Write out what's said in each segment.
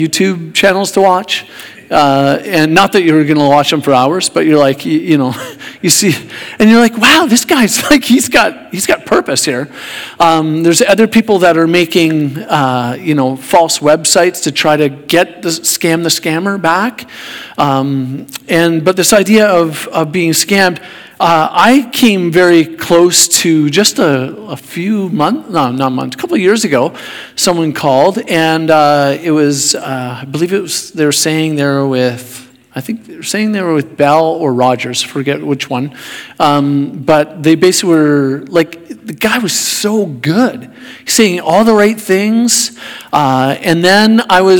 YouTube channels to watch. And not that you're going to watch them for hours, but you're like, you know, you see, and you're like, wow, this guy's like, he's got purpose here. There's other people that are making, false websites to try to scam the scammer back. But this idea of being scammed, I came very close to just a couple of years ago, someone called, and it was, I believe they were saying they were with Bell or Rogers, forget which one, but they basically were, like, the guy was so good, saying all the right things, and then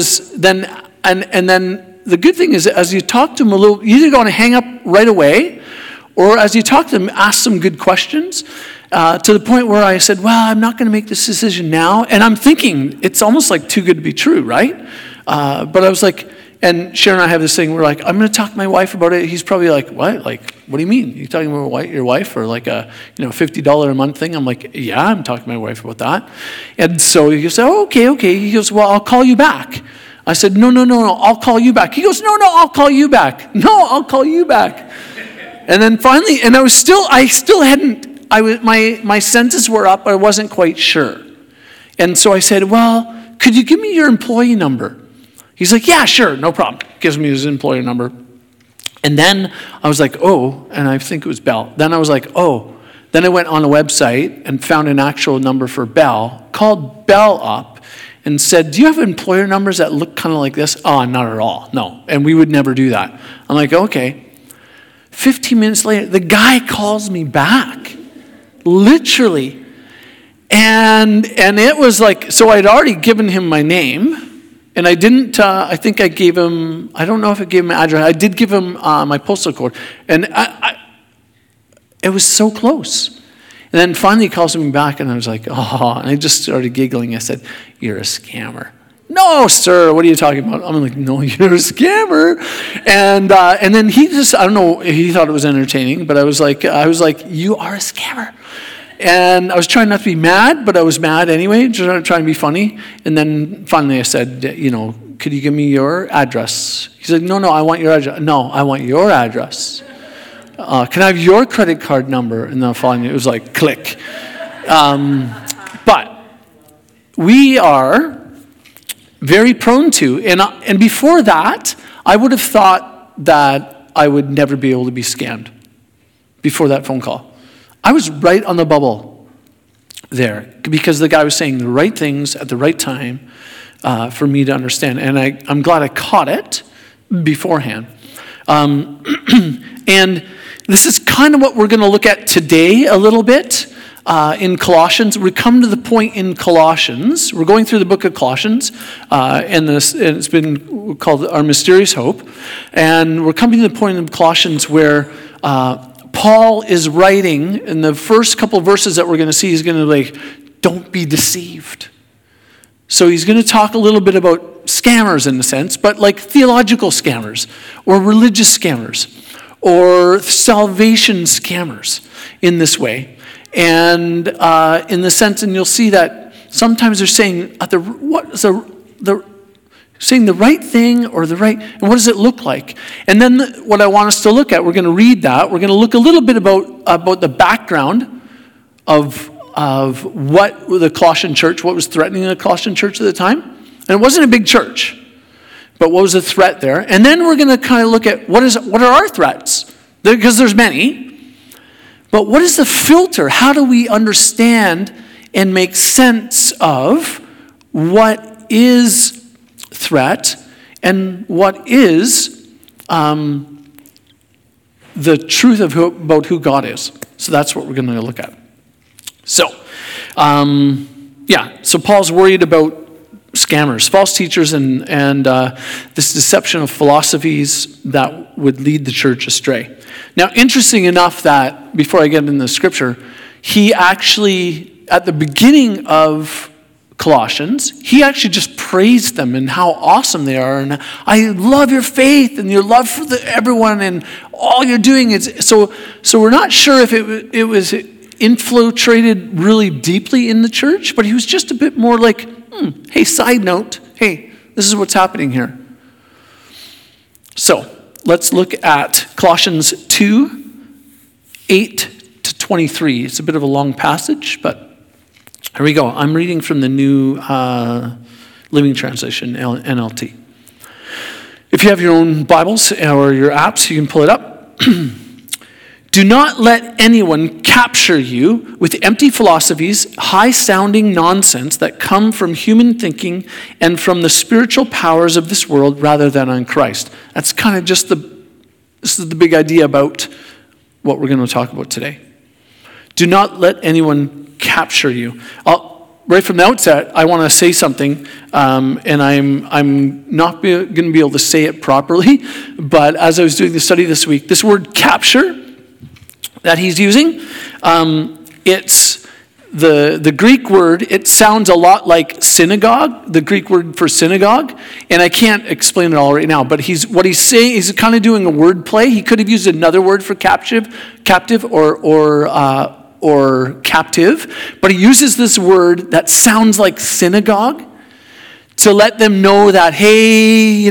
the good thing is, as you talk to him a little, you either going to hang up right away, or as you talk to them, ask some good questions, to the point where I said, well, I'm not going to make this decision now. And I'm thinking, it's almost like too good to be true, right? But I was like, and Sharon and I have this thing, we're like, I'm going to talk to my wife about it. He's probably like, what? Like, what do you mean? You talking about your wife or like a $50 a month thing? I'm like, yeah, I'm talking to my wife about that. And so he goes, oh, okay. He goes, well, I'll call you back. I said, no, I'll call you back. He goes, no, I'll call you back. No, I'll call you back. And then finally, and my senses were up, but I wasn't quite sure. And so I said, well, could you give me your employee number? He's like, yeah, sure, no problem. Gives me his employee number. And then I was like, oh, and I think it was Bell. Then I was like, oh. Then I went on a website and found an actual number for Bell, called Bell up, and said, do you have employer numbers that look kind of like this? Oh, not at all, no. And we would never do that. I'm like, okay. 15 minutes later, the guy calls me back, literally. And it was like, so I'd already given him my name, and I didn't, I think I gave him, I don't know if I gave him an address, I did give him my postal code, and it was so close. And then finally he calls me back, and I was like, oh, and I just started giggling. I said, you're a scammer. No, sir, what are you talking about? I'm like, no, you're a scammer. And then he just, I don't know, he thought it was entertaining, but I was like, you are a scammer. And I was trying not to be mad, but I was mad anyway, just trying to be funny. And then finally I said, could you give me your address? He's like, no, I want your address. No, I want your address. Can I have your credit card number? And then finally it was like, click. But we are very prone to, and before that, I would have thought that I would never be able to be scammed before that phone call. I was right on the bubble there because the guy was saying the right things at the right time for me to understand, and I'm glad I caught it beforehand. And this is kind of what we're going to look at today a little bit. In Colossians, we come to the point in Colossians. We're going through the book of Colossians, and it's been called Our Mysterious Hope. And we're coming to the point in Colossians where Paul is writing, in the first couple of verses that we're going to see, he's going to be like, don't be deceived. So he's going to talk a little bit about scammers in a sense, but like theological scammers, or religious scammers, or salvation scammers in this way. And in the sense, and you'll see that sometimes they're saying saying the right thing or the right, and what does it look like? And then what I want us to look at, we're going to read that. We're going to look a little bit about the background of what the Colossian church, what was threatening the Colossian church at the time. And it wasn't a big church, but what was the threat there? And then we're going to kind of look at what are our threats? Because there's many. But what is the filter? How do we understand and make sense of what is threat and what is the truth about who God is? So that's what we're going to look at. So, so Paul's worried about scammers, false teachers, and this deception of philosophies that would lead the church astray. Now, interesting enough that, before I get into the scripture, he actually, at the beginning of Colossians, he actually just praised them and how awesome they are. And I love your faith and your love for everyone and all you're doing. So we're not sure if it was infiltrated really deeply in the church, but he was just a bit more like, hey, side note, hey, this is what's happening here. So let's look at Colossians 2:8-23. It's a bit of a long passage, but here we go. I'm reading from the New Living Translation, NLT. If you have your own Bibles or your apps, you can pull it up. Do not let anyone capture you with empty philosophies, high-sounding nonsense that come from human thinking and from the spiritual powers of this world rather than on Christ. That's kind of just this is the big idea about what we're going to talk about today. Do not let anyone capture you. Right from the outset, I want to say something, and I'm not going to be able to say it properly, but as I was doing the study this week, this word capture that he's using, it's the Greek word, it sounds a lot like synagogue, the Greek word for synagogue, and I can't explain it all right now, but what he's saying, he's kind of doing a word play. He could have used another word for captive or captive, but he uses this word that sounds like synagogue to let them know that, hey,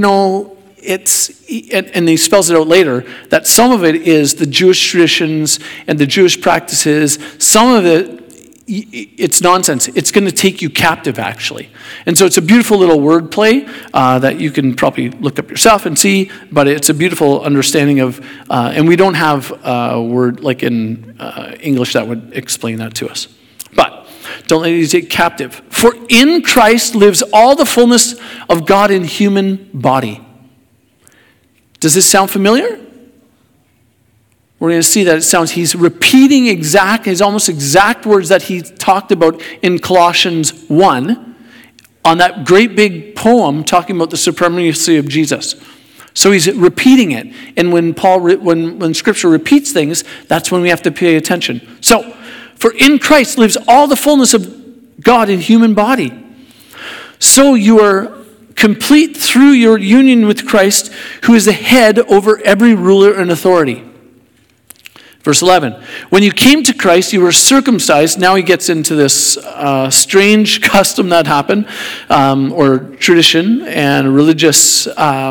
and he spells it out later, that some of it is the Jewish traditions and the Jewish practices. Some of it's nonsense. It's going to take you captive, actually. And so it's a beautiful little word play that you can probably look up yourself and see, but it's a beautiful understanding of, and we don't have a word like in English that would explain that to us. But don't let you take captive. For in Christ lives all the fullness of God in human body. Does this sound familiar? We're going to see that he's repeating his almost exact words that he talked about in Colossians 1 on that great big poem talking about the supremacy of Jesus. So he's repeating it. And when when Scripture repeats things, that's when we have to pay attention. So, for in Christ lives all the fullness of God in human body. So you are complete through your union with Christ, who is the head over every ruler and authority. Verse 11, when you came to Christ, you were circumcised. Now he gets into this strange custom that happened, or tradition and religious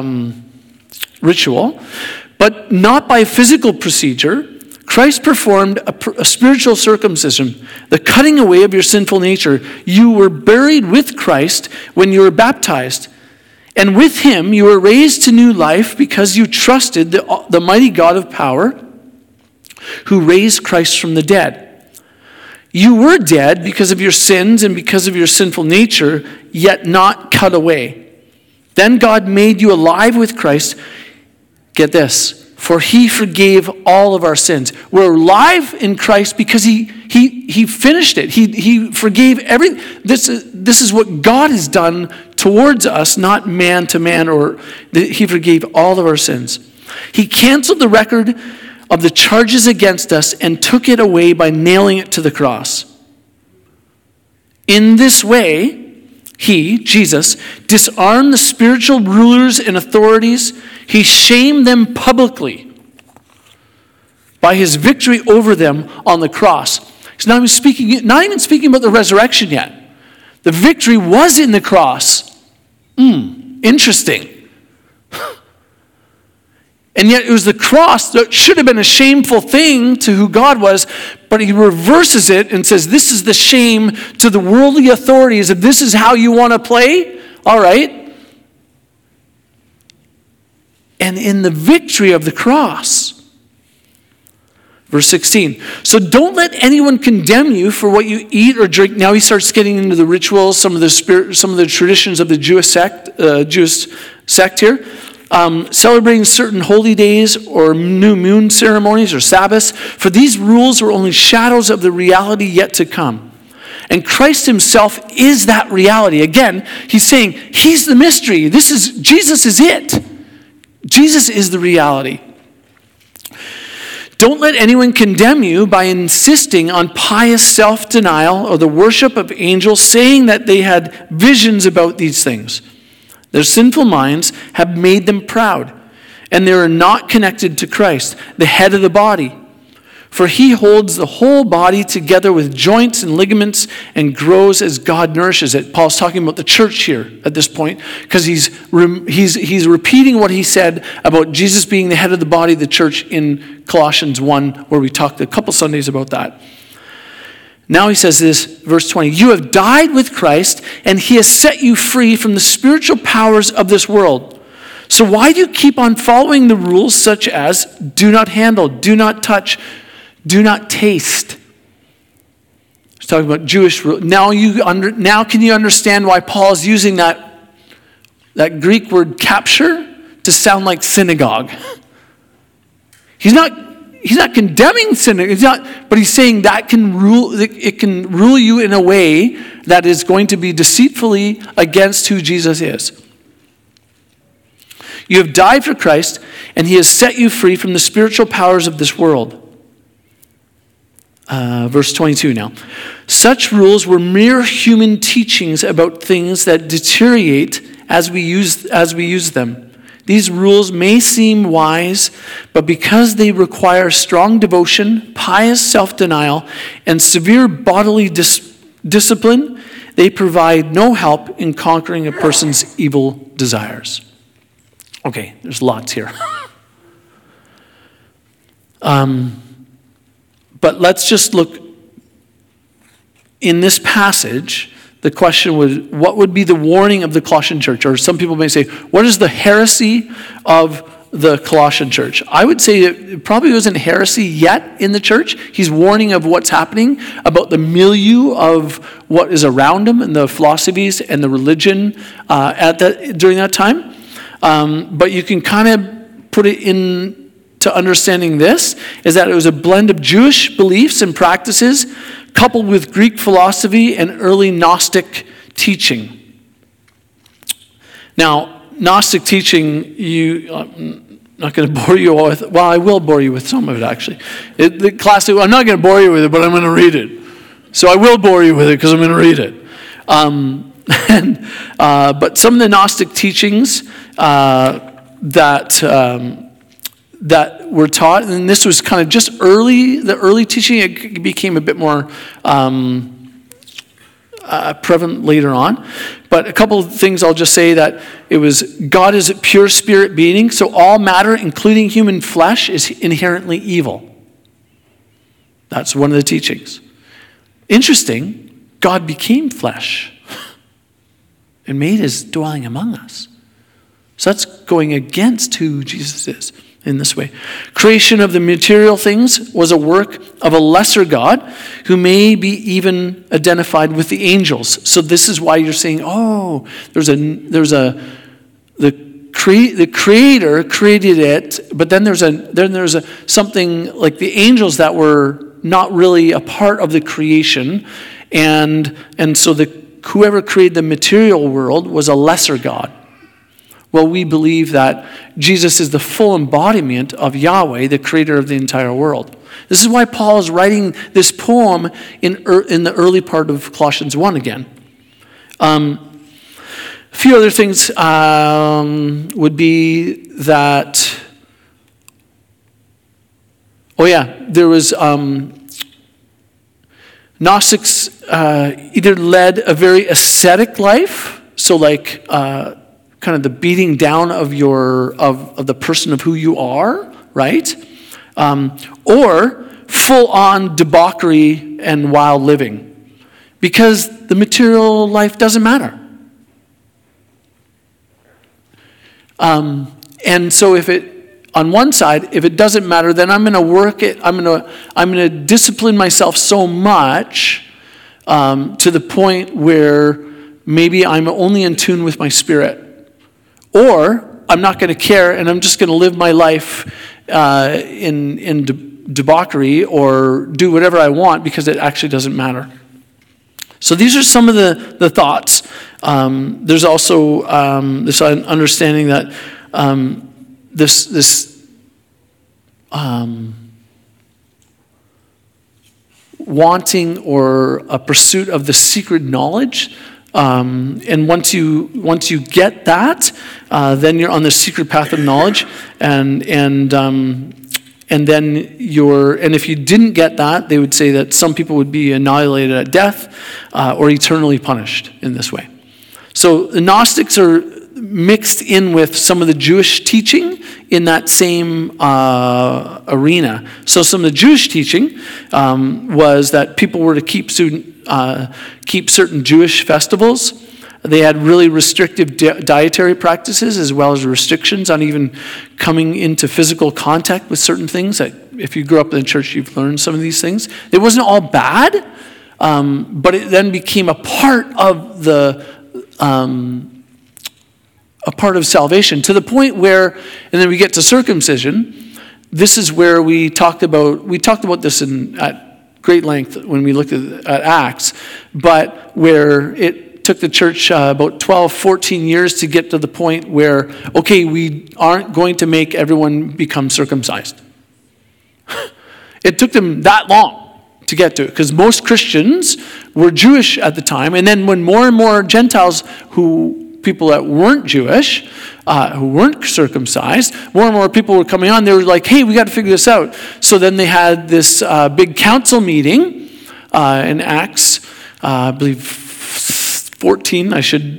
ritual, but not by physical procedure. Christ performed a spiritual circumcision, the cutting away of your sinful nature. You were buried with Christ when you were baptized. And with him you were raised to new life because you trusted the mighty God of power who raised Christ from the dead. You were dead because of your sins and because of your sinful nature, yet not cut away. Then God made you alive with Christ. Get this. For he forgave all of our sins. We're alive in Christ because he finished it. He forgave everything. This is what God has done towards us, not man to man, he forgave all of our sins. He canceled the record of the charges against us and took it away by nailing it to the cross. In this way, he, Jesus, disarmed the spiritual rulers and authorities. He shamed them publicly by his victory over them on the cross. He's not even speaking about the resurrection yet. The victory was in the cross. Interesting. And yet it was the cross that should have been a shameful thing to who God was, but he reverses it and says, this is the shame to the worldly authorities. If this is how you want to play, all right. And in the victory of the cross, verse 16, so don't let anyone condemn you for what you eat or drink. Now he starts getting into the rituals, some of the traditions of the Jewish sect here. Celebrating certain holy days or new moon ceremonies or Sabbaths, for these rules are only shadows of the reality yet to come. And Christ himself is that reality. Again, he's saying he's the mystery. Jesus is it. Jesus is the reality. Don't let anyone condemn you by insisting on pious self-denial or the worship of angels, saying that they had visions about these things. Their sinful minds have made them proud, and they are not connected to Christ, the head of the body. For he holds the whole body together with joints and ligaments and grows as God nourishes it. Paul's talking about the church here at this point because he's repeating what he said about Jesus being the head of the body of the church in Colossians 1, where we talked a couple Sundays about that. Now he says this, verse 20, you have died with Christ, and he has set you free from the spiritual powers of this world. So why do you keep on following the rules such as do not handle, do not touch, do not taste? He's talking about Jewish rules. Now can you understand why Paul is using that Greek word capture to sound like synagogue? He's not condemning synagogue, but he's saying that it can rule you in a way that is going to be deceitfully against who Jesus is. You have died for Christ, and he has set you free from the spiritual powers of this world. Verse 22 now. Such rules were mere human teachings about things that deteriorate as we use them. These rules may seem wise, but because they require strong devotion, pious self-denial, and severe bodily discipline, they provide no help in conquering a person's evil desires. Okay, there's lots here. But let's just look in this passage. The question was, what would be the warning of the Colossian church? Or some people may say, what is the heresy of the Colossian church? I would say it probably wasn't heresy yet in the church. He's warning of what's happening, about the milieu of what is around him and the philosophies and the religion during that time. But you can kind of put it into understanding this, is that it was a blend of Jewish beliefs and practices coupled with Greek philosophy and early Gnostic teaching. Now, Gnostic teaching, I'm not going to bore you all with, well, I will bore you with some of it actually. The classic, I'm not going to bore you with it, but I'm going to read it. So I will bore you with it because I'm going to read it. But some of the Gnostic teachings that were taught, and this was kind of just the early teaching, it became a bit more prevalent later on. But a couple of things I'll just say, that it was God is a pure spirit being, so all matter, including human flesh, is inherently evil. That's one of the teachings. Interesting, God became flesh and made his dwelling among us. So that's going against who Jesus is in this way. Creation of the material things was a work of a lesser God who may be even identified with the angels. So this is why you're saying, oh, the creator created it, but then there's something like the angels that were not really a part of the creation, and so whoever created the material world was a lesser God. Well, we believe that Jesus is the full embodiment of Yahweh, the creator of the entire world. This is why Paul is writing this poem in the early part of Colossians 1 again. A few other things would be that, there was Gnostics either led a very ascetic life, so like kind of the beating down of the person of who you are, right? Or full-on debauchery and wild living, because the material life doesn't matter. And so on one side, if it doesn't matter, then I'm going to work it. I'm going to discipline myself so much to the point where maybe I'm only in tune with my spirit. Or I'm not going to care, and I'm just going to live my life in debauchery or do whatever I want because it actually doesn't matter. So these are some of the thoughts. There's also this understanding that this wanting or a pursuit of the secret knowledge. And once you get that, then you're on the secret path of knowledge, and And if you didn't get that, they would say that some people would be annihilated at death or eternally punished in this way. So the Gnostics are mixed in with some of the Jewish teaching in that same arena. So some of the Jewish teaching was that people were to keep certain Jewish festivals. They had really restrictive dietary practices, as well as restrictions on even coming into physical contact with certain things. That if you grew up in the church, you've learned some of these things. It wasn't all bad, but it then became a part of salvation, to the point where, and then we get to circumcision. This is where we talked about this at great length when we looked at Acts, but where it took the church about 12, 14 years to get to the point where, okay, we aren't going to make everyone become circumcised. It took them that long to get to it, because most Christians were Jewish at the time, and then when more and more Gentiles, people that weren't Jewish, who weren't circumcised, more and more people were coming on, they were like, hey, we got to figure this out. So then they had this big council meeting in Acts, I believe 14,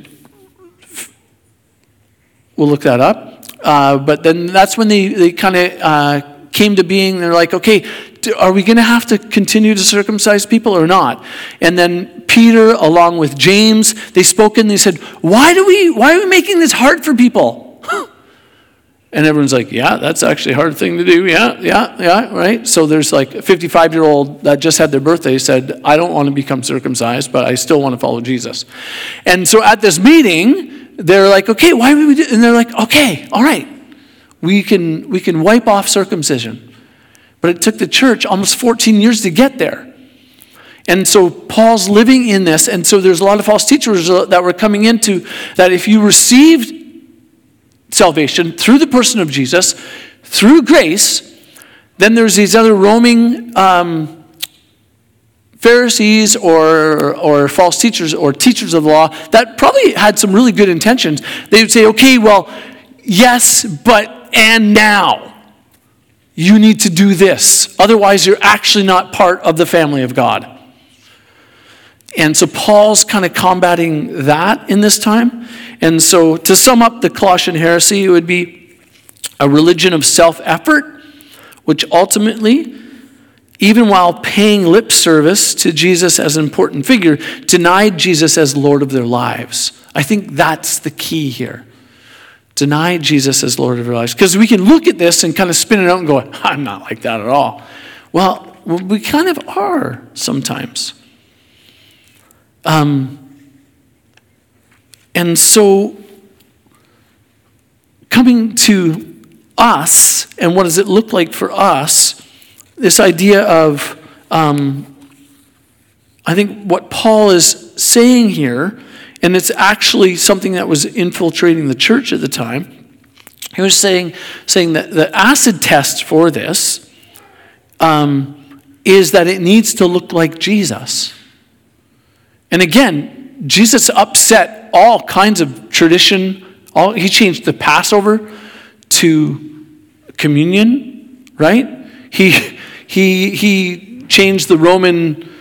we'll look that up. But then that's when they kind of came to being. They're like, okay, are we going to have to continue to circumcise people or not? And then Peter, along with James, they spoke and they said, why are we making this hard for people? And everyone's like, yeah, that's actually a hard thing to do. Yeah, right? So there's like a 55-year-old that just had their birthday said, I don't want to become circumcised, but I still want to follow Jesus. And so at this meeting, they're like, okay, why would we do? And they're like, okay, all right, we can wipe off circumcision. But it took the church almost 14 years to get there. And so Paul's living in this, and so there's a lot of false teachers that were coming into that if you received salvation through the person of Jesus, through grace, then there's these other roaming Pharisees or false teachers or teachers of the law that probably had some really good intentions. They would say, okay, well, yes, and now you need to do this. Otherwise, you're actually not part of the family of God. And so Paul's kind of combating that in this time. And so to sum up the Colossian heresy, it would be a religion of self-effort, which ultimately, even while paying lip service to Jesus as an important figure, denied Jesus as Lord of their lives. I think that's the key here. Denied Jesus as Lord of their lives. Because we can look at this and kind of spin it out and go, I'm not like that at all. Well, we kind of are sometimes. And so, coming to us, and what does it look like for us, this idea of, I think what Paul is saying here, and it's actually something that was infiltrating the church at the time, he was saying that the acid test for this is that it needs to look like Jesus. And again, Jesus upset all kinds of tradition. He changed the Passover to communion, right? He changed the Roman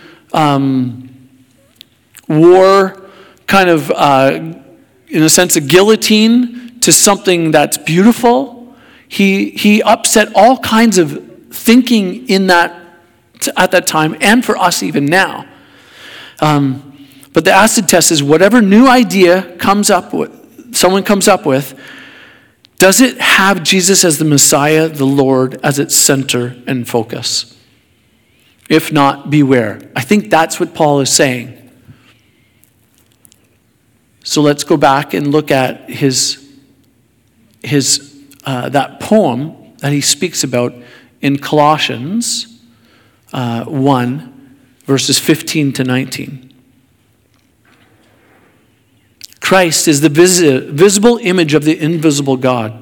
war kind of, in a sense, a guillotine to something that's beautiful. He upset all kinds of thinking in that at that time, and for us even now. But the acid test is whatever new idea someone comes up with, does it have Jesus as the Messiah, the Lord, as its center and focus? If not, beware. I think that's what Paul is saying. So let's go back and look at his that poem that he speaks about in Colossians 1, verses 15 to 19. Christ is the visible image of the invisible God.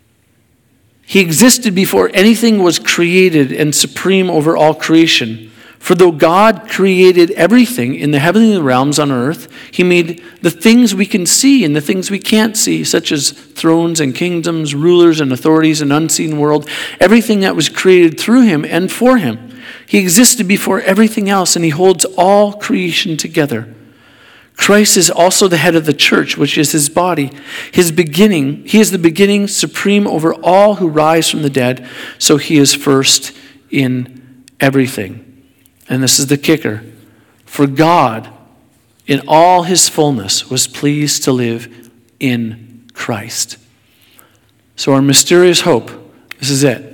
He existed before anything was created and supreme over all creation. For though God created everything in the heavenly realms on earth, he made the things we can see and the things we can't see, such as thrones and kingdoms, rulers and authorities, and unseen world, everything that was created through him and for him. He existed before everything else, and he holds all creation together. Christ is also the head of the church, which is his body. He is the beginning, supreme over all who rise from the dead, so he is first in everything. And this is the kicker. For God, in all his fullness, was pleased to live in Christ. So our mysterious hope, this is it.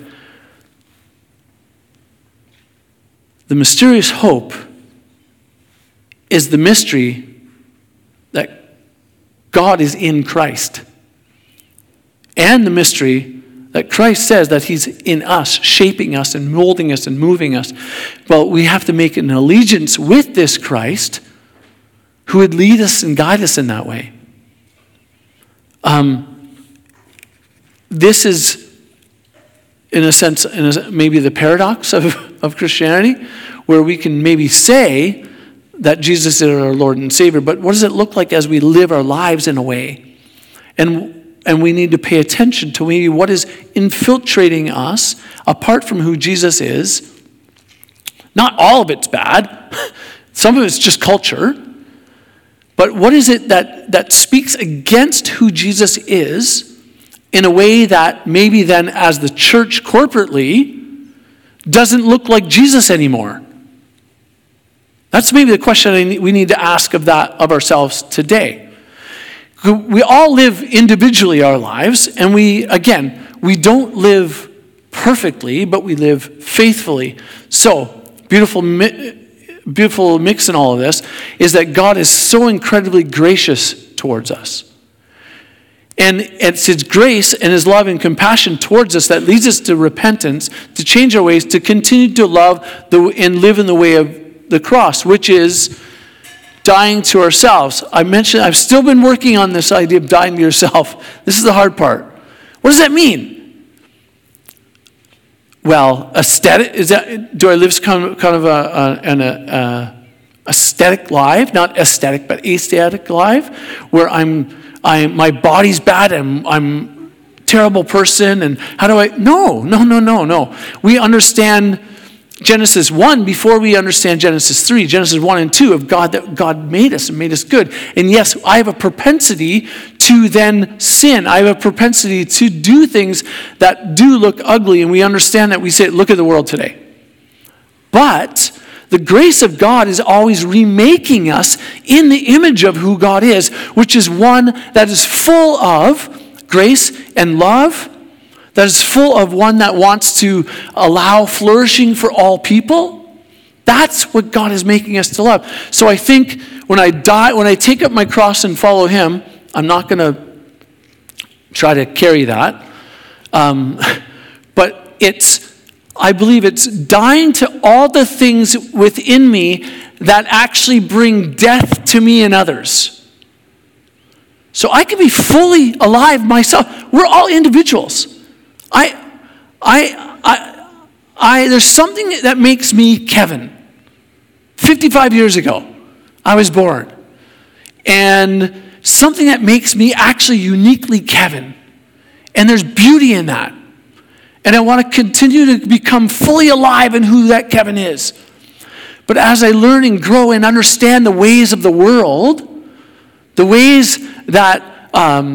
The mysterious hope is the mystery that God is in Christ. And the mystery that Christ says that he's in us, shaping us and molding us and moving us. Well, we have to make an allegiance with this Christ who would lead us and guide us in that way. This is, in a sense, maybe the paradox of Christianity, where we can maybe say that Jesus is our Lord and Savior, but what does it look like as we live our lives in a way? And we need to pay attention to maybe what is infiltrating us apart from who Jesus is. Not all of it's bad. Some of it's just culture. But what is it that speaks against who Jesus is in a way that maybe then as the church corporately doesn't look like Jesus anymore? That's maybe the question we need to ask of ourselves today. We all live individually our lives, and we don't live perfectly, but we live faithfully. So, beautiful mix in all of this is that God is so incredibly gracious towards us. And it's his grace and his love and compassion towards us that leads us to repentance, to change our ways, to continue to love and live in the way of the cross, which is dying to ourselves. I've still been working on this idea of dying to yourself. This is the hard part. What does that mean? Well, do I live kind of an aesthetic life? Not aesthetic, but aesthetic life, where my body's bad and I'm a terrible person, and how do I? No. We understand Genesis 1 before we understand Genesis 3, Genesis 1 and 2 of God, that God made us and made us good. And yes, I have a propensity to then sin. I have a propensity to do things that do look ugly, and we understand that. We say, look at the world today. But the grace of God is always remaking us in the image of who God is, which is one that is full of grace and love, that is full of one that wants to allow flourishing for all people. That's what God is making us to love. So I think when I take up my cross and follow him, I'm not going to try to carry that. But I believe it's dying to all the things within me that actually bring death to me and others. So I can be fully alive myself. We're all individuals. There's something that makes me Kevin. 55 years ago, I was born. And something that makes me actually uniquely Kevin. And there's beauty in that. And I want to continue to become fully alive in who that Kevin is. But as I learn and grow and understand the ways of the world, the ways that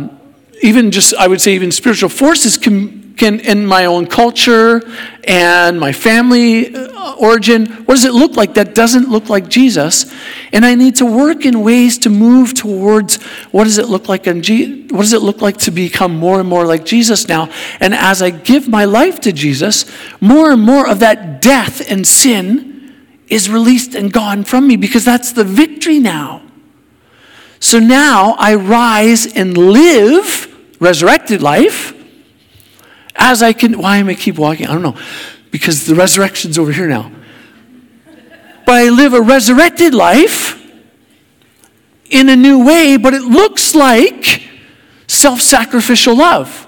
even spiritual forces can in my own culture and my family origin, what does it look like that doesn't look like Jesus? And I need to work in ways to move towards what does it look like what does it look like to become more and more like Jesus now? And as I give my life to Jesus, more and more of that death and sin is released and gone from me, because that's the victory now. So now I rise and live resurrected life as I can. Why am I keep walking? I don't know. Because the resurrection's over here now. But I live a resurrected life in a new way, but it looks like self-sacrificial love.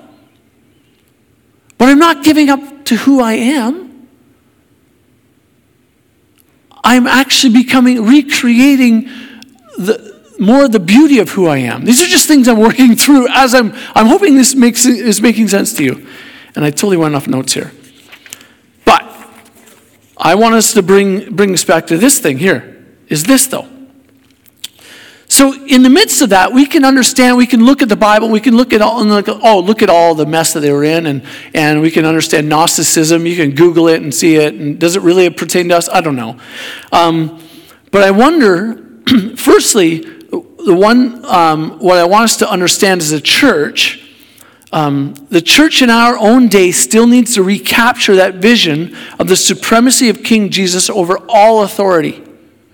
But I'm not giving up to who I am. I'm actually recreating more of the beauty of who I am. These are just things I'm working through as I'm hoping this is making sense to you. And I totally went off notes here. But I want us to bring us back to this thing here, is this though. So in the midst of that, we can understand, we can look at the Bible, we can look at all, and look at all the mess that they were in, and we can understand Gnosticism. You can Google it and see it, and does it really pertain to us? I don't know. But I wonder, firstly, what I want us to understand as a church, the church in our own day still needs to recapture that vision of the supremacy of King Jesus over all authority.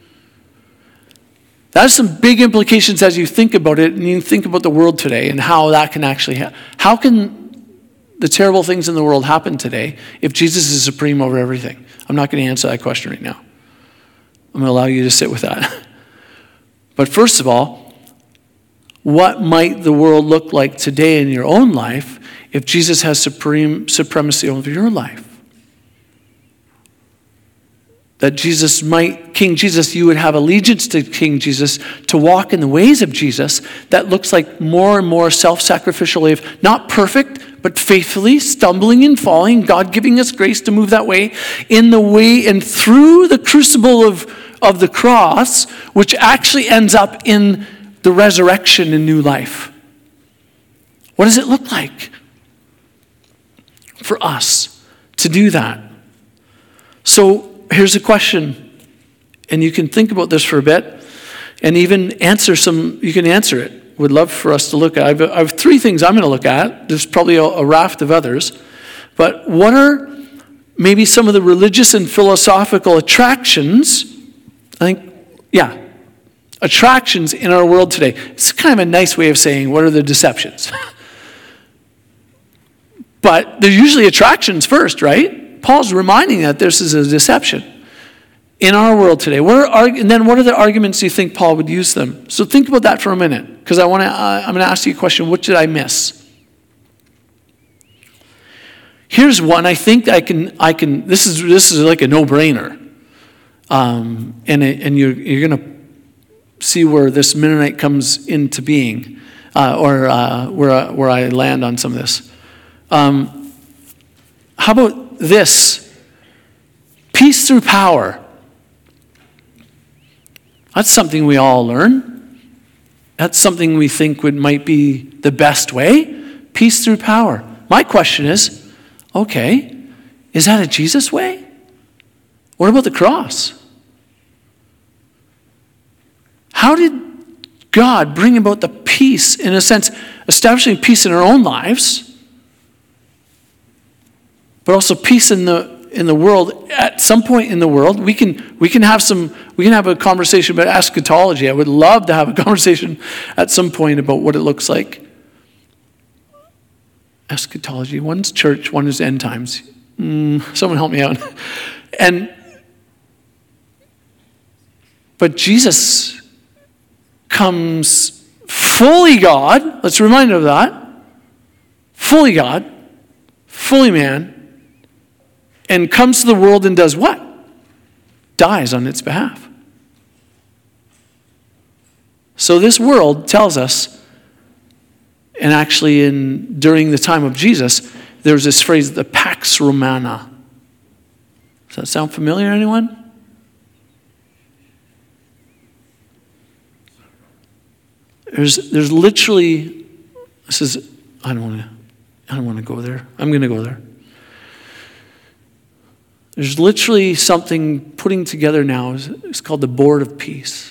That has some big implications as you think about it, and you think about the world today and how that can actually happen. How can the terrible things in the world happen today if Jesus is supreme over everything? I'm not going to answer that question right now. I'm going to allow you to sit with that. But first of all, what might the world look like today in your own life if Jesus has supremacy over your life? That King Jesus, you would have allegiance to King Jesus, to walk in the ways of Jesus. That looks like more and more self-sacrificial life, not perfect, but faithfully, stumbling and falling, God giving us grace to move that way, in the way and through the crucible of the cross, which actually ends up in the resurrection and new life. What does it look like for us to do that? So, here's a question, and you can think about this for a bit, and even you can answer it. Would love for us to look at. I have three things I'm going to look at. There's probably a raft of others. But what are maybe some of the religious and philosophical attractions, attractions in our world today? It's kind of a nice way of saying, what are the deceptions? But they're usually attractions first, right? Paul's reminding that this is a deception in our world today. And then what are the arguments do you think Paul would use them? So think about that for a minute, because I'm going to ask you a question. What did I miss? Here's one. I think I can. This is like a no-brainer, and you're going to see where this Mennonite comes into being, or where I land on some of this. How about this? Peace through power. That's something we all learn. That's something we think might be the best way. Peace through power. My question is, okay, is that a Jesus way? What about the cross? How did God bring about the peace, in a sense, establishing peace in our own lives, but also peace in the world? At some point in the world, we can have a conversation about eschatology. I would love to have a conversation at some point about what it looks like. Eschatology. One's church, one is end times. Someone help me out. But Jesus comes fully God. Let's remind of that. Fully God, fully man, and comes to the world and does what? Dies on its behalf. So this world tells us, and actually during the time of Jesus, there's this phrase, the Pax Romana. Does that sound familiar to anyone? There's literally, I don't want to go there. I'm going to go there. There's literally something putting together now. It's called the Board of Peace.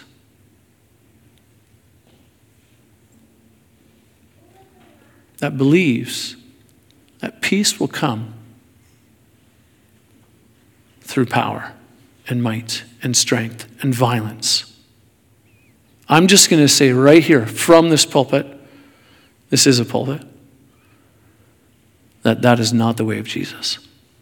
That believes that peace will come through power and might and strength and violence. I'm just going to say right here from this pulpit, this is a pulpit, that is not the way of Jesus.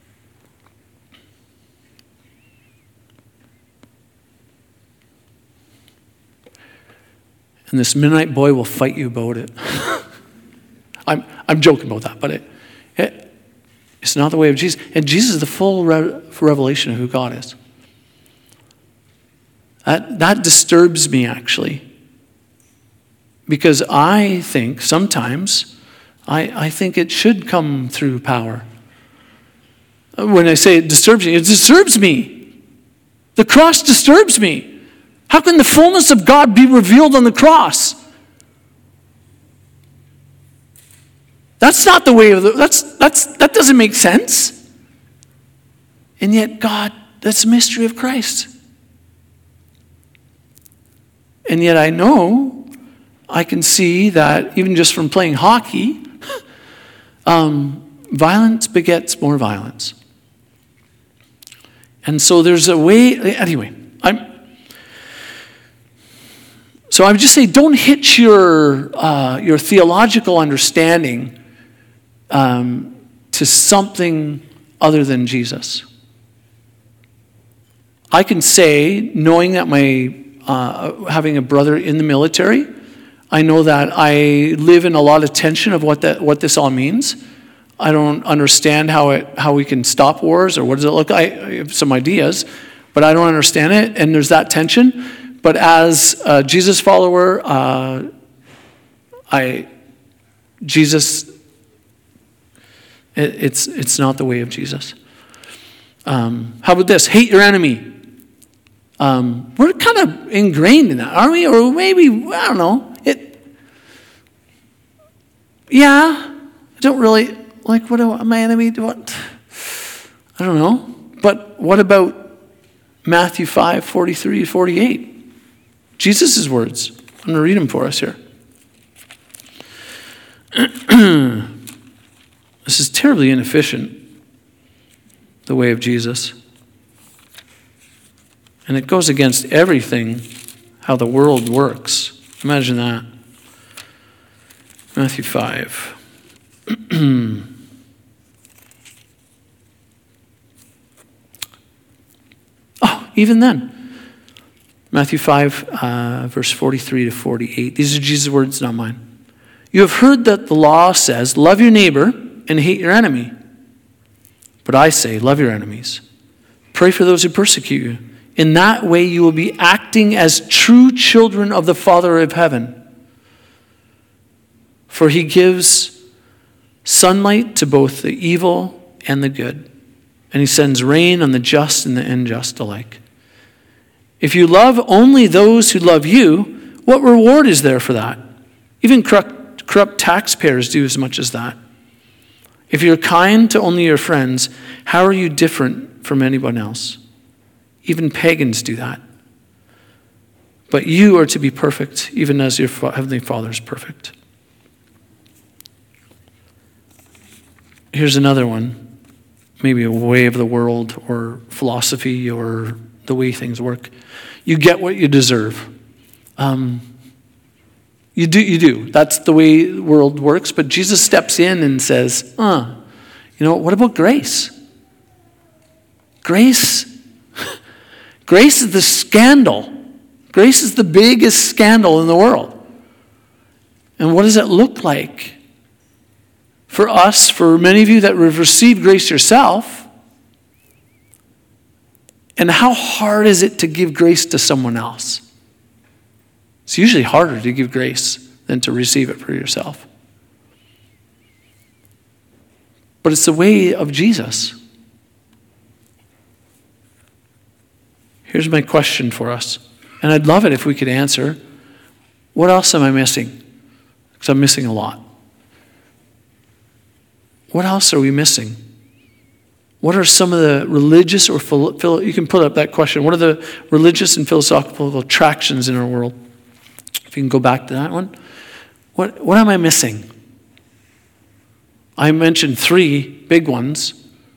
And this Mennonite boy will fight you about it. I'm joking about that, but it's not the way of Jesus. And Jesus is the full revelation of who God is. That disturbs me, actually. Because I think sometimes, I think it should come through power. When I say it disturbs me. The cross disturbs me. How can the fullness of God be revealed on the cross? That's not the way of that doesn't make sense. And yet God, that's the mystery of Christ. And yet I know, I can see that even just from playing hockey, violence begets more violence. And so there's a way, anyway, so I would just say, don't hitch your theological understanding to something other than Jesus. I can say, knowing that having a brother in the military, I know that I live in a lot of tension of what this all means. I don't understand how we can stop wars, or what does it look like. I have some ideas, but I don't understand it, and there's that tension. But as a Jesus follower, it's not the way of Jesus. How about this? Hate your enemy. We're kind of ingrained in that, aren't we? Or maybe, I don't know. I don't really like what my enemy do. What? I don't know. But what about Matthew 5:43-48? Jesus' words. I'm going to read them for us here. This is terribly inefficient, the way of Jesus. And it goes against everything, how the world works. Imagine that. Matthew 5. Even then. Matthew 5, verse 43-48. These are Jesus' words, not mine. You have heard that the law says, love your neighbor and hate your enemy. But I say, love your enemies. Pray for those who persecute you. In that way you will be acting as true children of the Father of heaven. For he gives sunlight to both the evil and the good. And he sends rain on the just and the unjust alike. If you love only those who love you, what reward is there for that? Even corrupt taxpayers do as much as that. If you're kind to only your friends, how are you different from anyone else? Even pagans do that. But you are to be perfect, even as your Heavenly Father is perfect. Here's another one. Maybe a way of the world or philosophy or the way things work. You get what you deserve. You do. That's the way the world works. But Jesus steps in and says, what about grace? Grace is the scandal. Grace is the biggest scandal in the world. And what does it look like for us, for many of you that have received grace yourself? And how hard is it to give grace to someone else? It's usually harder to give grace than to receive it for yourself. But it's the way of Jesus. Here's my question for us. And I'd love it if we could answer. What else am I missing? Because I'm missing a lot. What else are we missing? What are some of the religious or you can put up that question. What are the religious and philosophical attractions in our world? If you can go back to that one. What am I missing? I mentioned 3 big ones.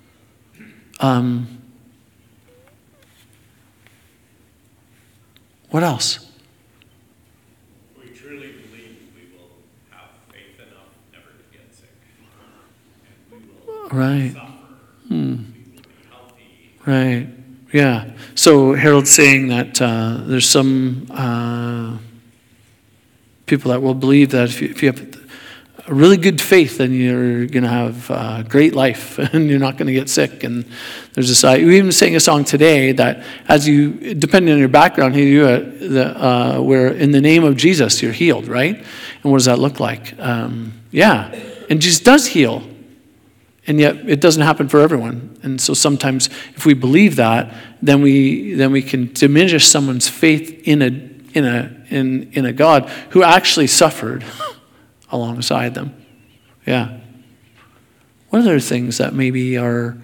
What else? We truly believe we will have faith enough never to get sick. And we will suffer. We will be healthy. Right. Yeah. So Harold's saying that there's some people that will believe that if you have a really good faith, then you're going to have a great life and you're not going to get sick. And there's this, we even sang a song today that as you, depending on your background, where in the name of Jesus, you're healed, right? And what does that look like? Yeah, and Jesus does heal. And yet it doesn't happen for everyone. And so sometimes if we believe that, then we can diminish someone's faith in a God who actually suffered alongside them. Yeah. What other things that maybe are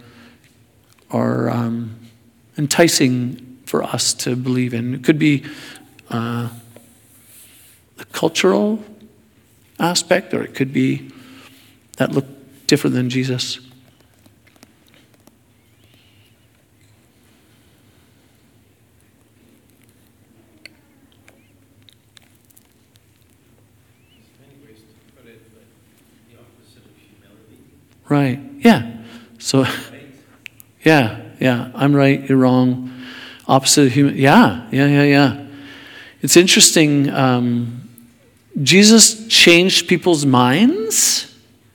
enticing for us to believe in? It could be the cultural aspect, or it could be that look different than Jesus. Right. Yeah. So, yeah. I'm right. You're wrong. Opposite of human. Yeah. It's interesting. Jesus changed people's minds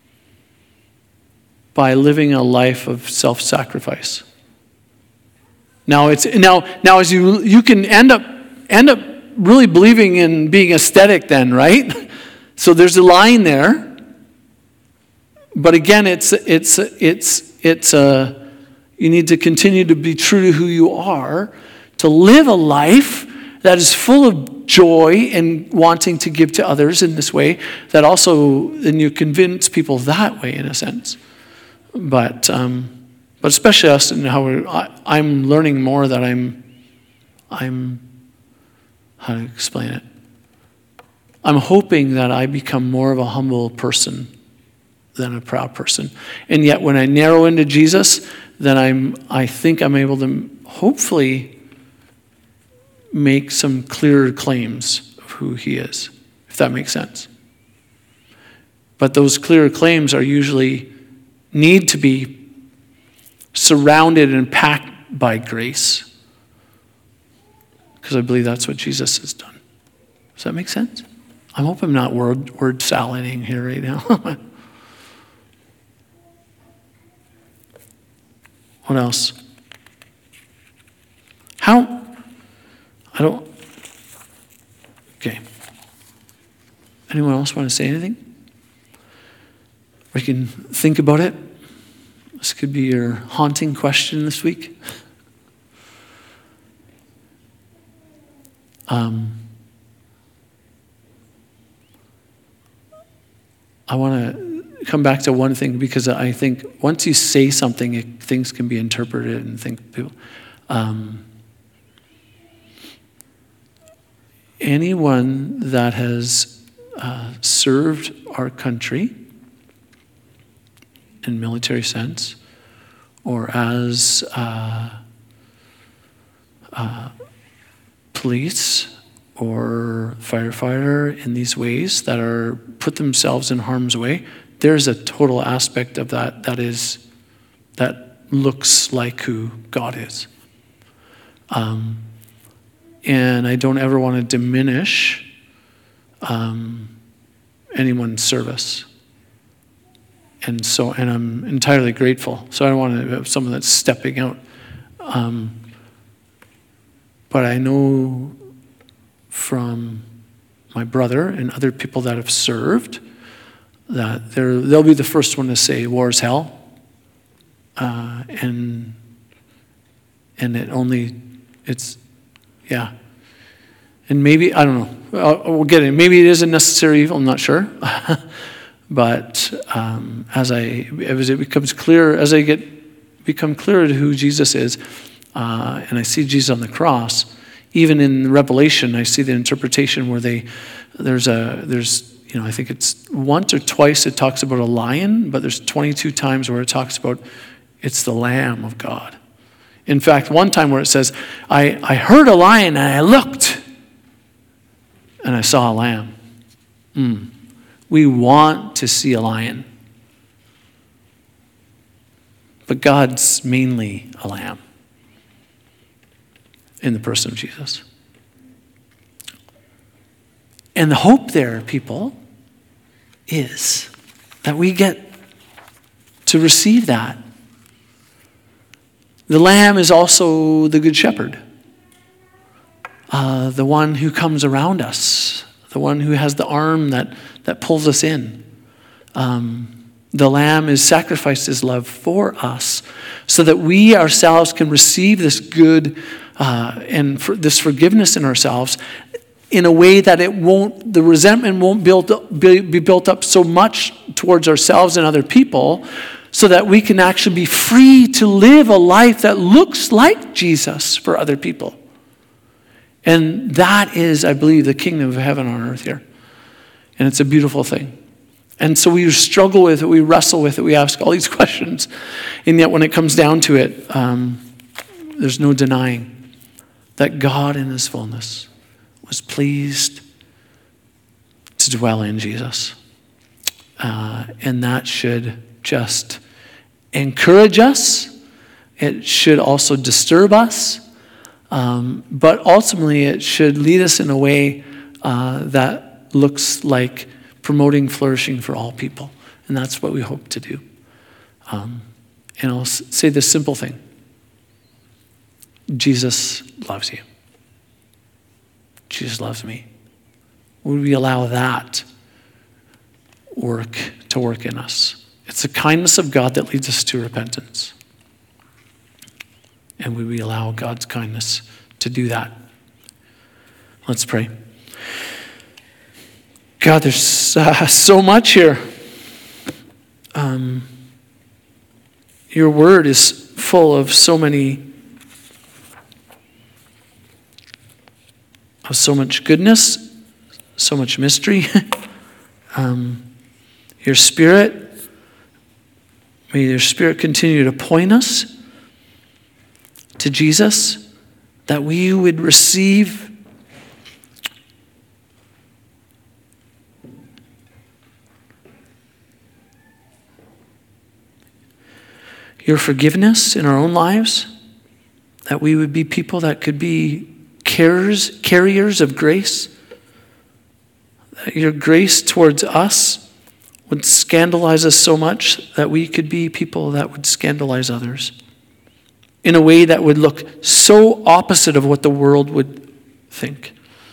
by living a life of self-sacrifice. Now as you can end up really believing in being aesthetic then, right? So there's a line there. But again, you need to continue to be true to who you are, to live a life that is full of joy and wanting to give to others in this way, that also then you convince people that way in a sense. But especially us and how I'm learning more that I'm how to explain it. I'm hoping that I become more of a humble person than a proud person. And yet when I narrow into Jesus, then I think I'm able to hopefully make some clearer claims of who he is, if that makes sense. But those clearer claims are usually need to be surrounded and packed by grace. Because I believe that's what Jesus has done. Does that make sense? I hope I'm not word salading here right now. What else? Okay. Anyone else want to say anything? Or you can think about it. This could be your haunting question this week. I want to come back to one thing, because I think once you say something, things can be interpreted and think people. Anyone that has served our country in military sense, or as police or firefighter in these ways that are put themselves in harm's way, there's a total aspect of that looks like who God is. And I don't ever want to diminish anyone's service. And I'm entirely grateful. So I don't want to have someone that's stepping out. But I know from my brother and other people that have served that they'll be the first one to say war is hell. And And maybe, I don't know, we'll get it. Maybe it is a necessary evil, I'm not sure. But as it becomes clear, as I become clearer to who Jesus is, and I see Jesus on the cross, even in Revelation, I see the interpretation where there's I think it's once or twice it talks about a lion, but there's 22 times where it talks about it's the Lamb of God. In fact, one time where it says, I heard a lion and I looked and I saw a lamb. We want to see a lion. But God's mainly a lamb in the person of Jesus. And the hope there, people, is that we get to receive that. The Lamb is also the Good Shepherd, the one who comes around us, the one who has the arm that pulls us in. The Lamb is sacrificed his love for us so that we ourselves can receive this good and this forgiveness in ourselves in a way that the resentment won't be built up so much towards ourselves and other people, so that we can actually be free to live a life that looks like Jesus for other people. And that is, I believe, the kingdom of heaven on earth here. And it's a beautiful thing. And so we struggle with it, we wrestle with it, we ask all these questions. And yet when it comes down to it, there's no denying that God in his fullness was pleased to dwell in Jesus. And that should just encourage us. It should also disturb us. But ultimately, it should lead us in a way that looks like promoting flourishing for all people. And that's what we hope to do. And I'll say this simple thing. Jesus loves you. Jesus loves me. Would we allow that to work in us? It's the kindness of God that leads us to repentance. And would we allow God's kindness to do that? Let's pray. God, there's so much here. Your word is full of so much goodness, so much mystery. Your Spirit, may your Spirit continue to point us to Jesus, that we would receive your forgiveness in our own lives, that we would be people that could be carriers of grace, that your grace towards us would scandalize us so much that we could be people that would scandalize others in a way that would look so opposite of what the world would think.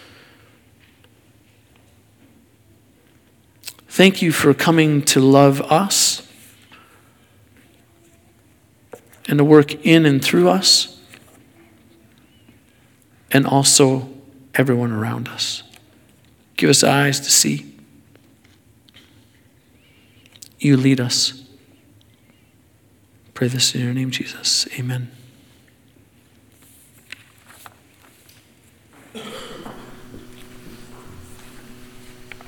Thank you for coming to love us and to work in and through us, and also everyone around us. Give us eyes to see. You lead us. Pray this in your name, Jesus. Amen.